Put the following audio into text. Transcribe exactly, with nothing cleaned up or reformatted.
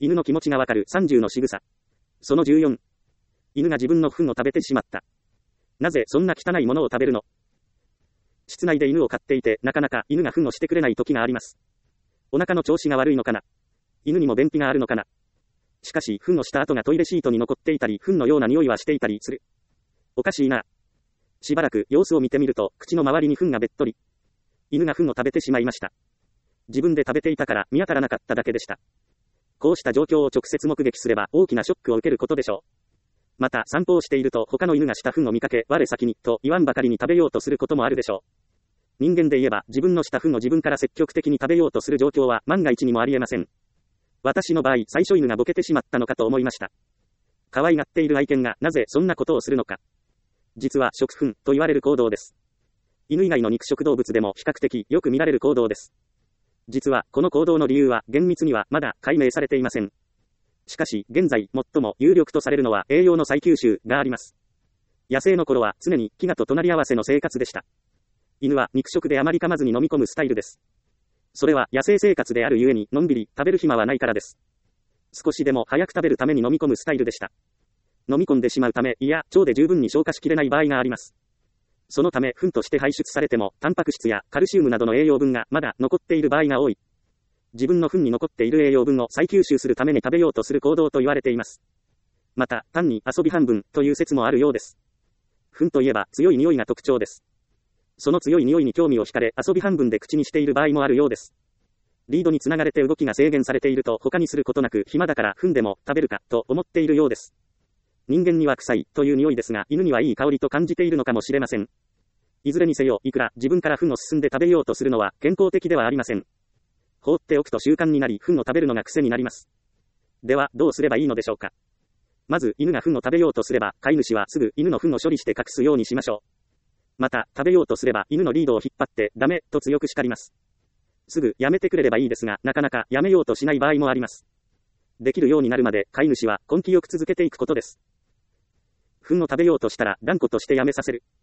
犬の気持ちがわかるさんじゅうの仕草。そのじゅうよん。犬が自分の糞を食べてしまった。なぜそんな汚いものを食べるの？室内で犬を飼っていて、なかなか犬が糞をしてくれない時があります。お腹の調子が悪いのかな？犬にも便秘があるのかな？しかし、糞をした後がトイレシートに残っていたり、糞のような匂いはしていたりする。おかしいな。しばらく様子を見てみると、口の周りに糞がべっとり。犬が糞を食べてしまいました。自分で食べていたから見当たらなかっただけでした。こうした状況を直接目撃すれば大きなショックを受けることでしょう。また散歩をしていると他の犬がした糞を見かけ、我先にと言わんばかりに食べようとすることもあるでしょう。人間で言えば自分のした糞を自分から積極的に食べようとする状況は万が一にもありえません。私の場合、最初犬がボケてしまったのかと思いました。可愛がっている愛犬がなぜそんなことをするのか。実は食糞と言われる行動です。犬以外の肉食動物でも比較的よく見られる行動です。実はこの行動の理由は厳密にはまだ解明されていません。しかし現在最も有力とされるのは栄養の再吸収があります。野生の頃は常に飢餓と隣り合わせの生活でした。犬は肉食であまり噛まずに飲み込むスタイルです。それは野生生活であるゆえにのんびり食べる暇はないからです。少しでも早く食べるために飲み込むスタイルでした。飲み込んでしまうため、いや腸で十分に消化しきれない場合があります。そのため糞として排出されてもタンパク質やカルシウムなどの栄養分がまだ残っている場合が多い。自分の糞に残っている栄養分を再吸収するために食べようとする行動と言われています。また単に遊び半分という説もあるようです。糞といえば強い匂いが特徴です。その強い匂いに興味を惹かれ遊び半分で口にしている場合もあるようです。リードにつながれて動きが制限されていると他にすることなく暇だから糞でも食べるかと思っているようです。人間には臭いという匂いですが犬にはいい香りと感じているのかもしれません。いずれにせよいくら自分から糞を進んで食べようとするのは健康的ではありません。放っておくと習慣になり糞を食べるのが癖になります。ではどうすればいいのでしょうか。まず犬が糞を食べようとすれば飼い主はすぐ犬の糞を処理して隠すようにしましょう。また食べようとすれば犬のリードを引っ張ってダメと強く叱ります。すぐやめてくれればいいですがなかなかやめようとしない場合もあります。できるようになるまで飼い主は根気よく続けていくことです。糞を食べようとしたら断固としてやめさせる。